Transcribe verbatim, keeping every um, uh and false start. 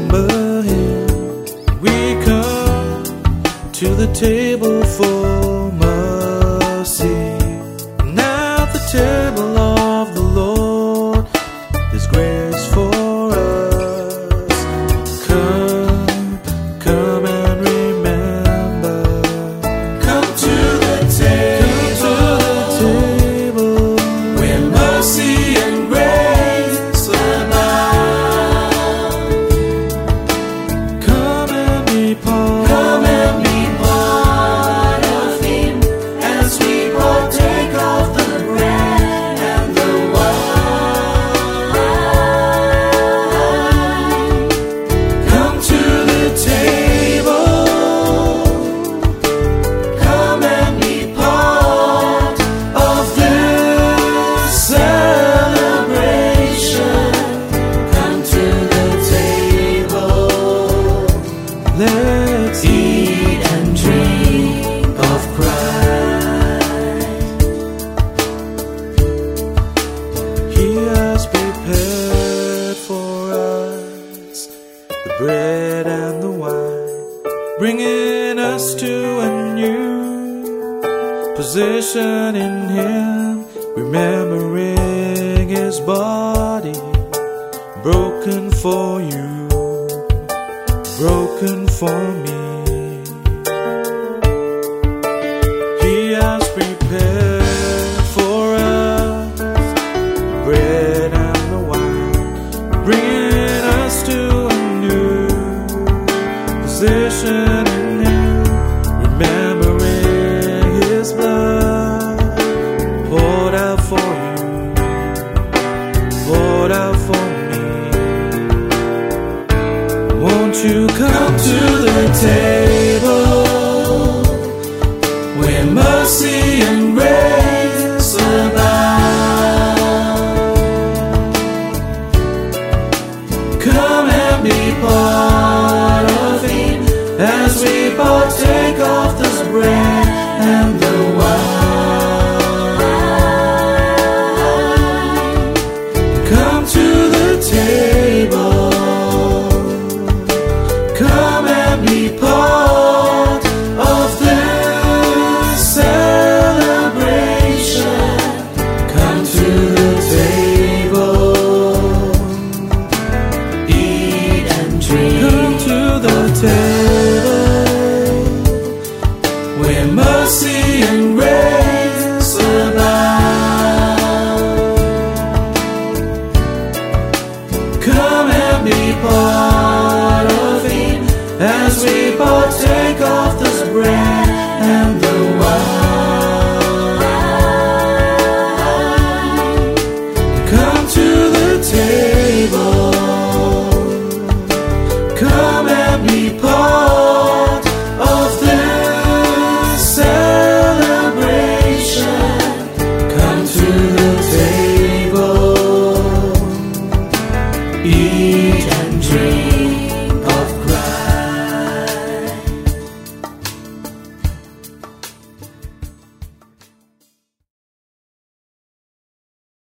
remember him. We come to the table for mercy. Now at the table of the Lord, there's grace for us. Come, come and remember. Come to the table, Come to the table where mercy and grace abound. Come and be part. Come and be part of Him as we partake of the bread and the wine. Come to the table. Come and be part of this celebration. Come to the table. Let's Eat and drink of Christ. He has prepared for us the bread and the wine, bringing us to a new position in Him, remembering His body broken for you, broken for me. He has prepared for us the bread and the wine, bringing us to a new position in Him, remembering His blood poured out for you, poured out for me. Won't you come to the table Where mercy and grace abound. Come and be part of Him as we partake of this bread and the wine. Come to the table. Come and be part of this celebration. Come to the table. Eat and drink. Come to the table Where mercy and grace abound. Come and be part of Him as we partake of this bread and the wine. Come to the table. Come and be part of this celebration. Come to the table. Eat and drink.